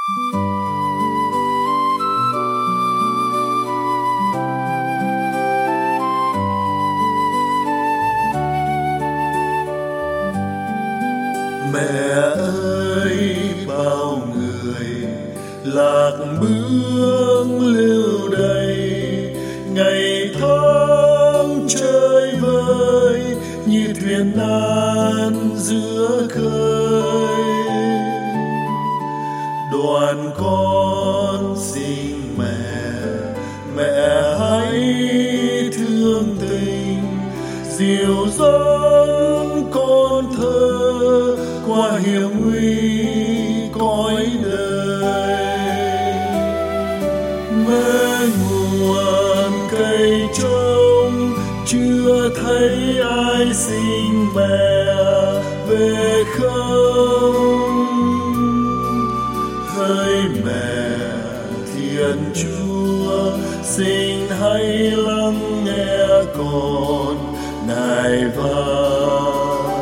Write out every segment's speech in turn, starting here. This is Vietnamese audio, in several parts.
Mẹ ơi, bao người lạc bước lưu đày, ngày tháng chơi vơi như thuyền nan giữa khơi. Đoàn con xin mẹ, mẹ hãy thương tình, dìu dắt con thơ qua hiểm nguy cõi đời. Mẹ nguồn cây trông chưa thấy ai xin mẹ về không. Hỡi mẹ Thiên Chúa, xin hãy lắng nghe con Ngài van.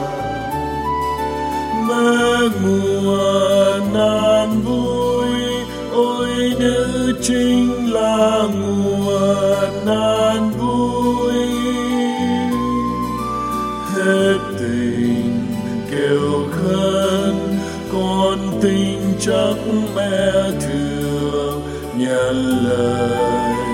Mẹ nguồn an vui, ôi nữ chính là nguồn an vui. Hết tình kêu khấn, con tin chắc mẹ thương nhận lời.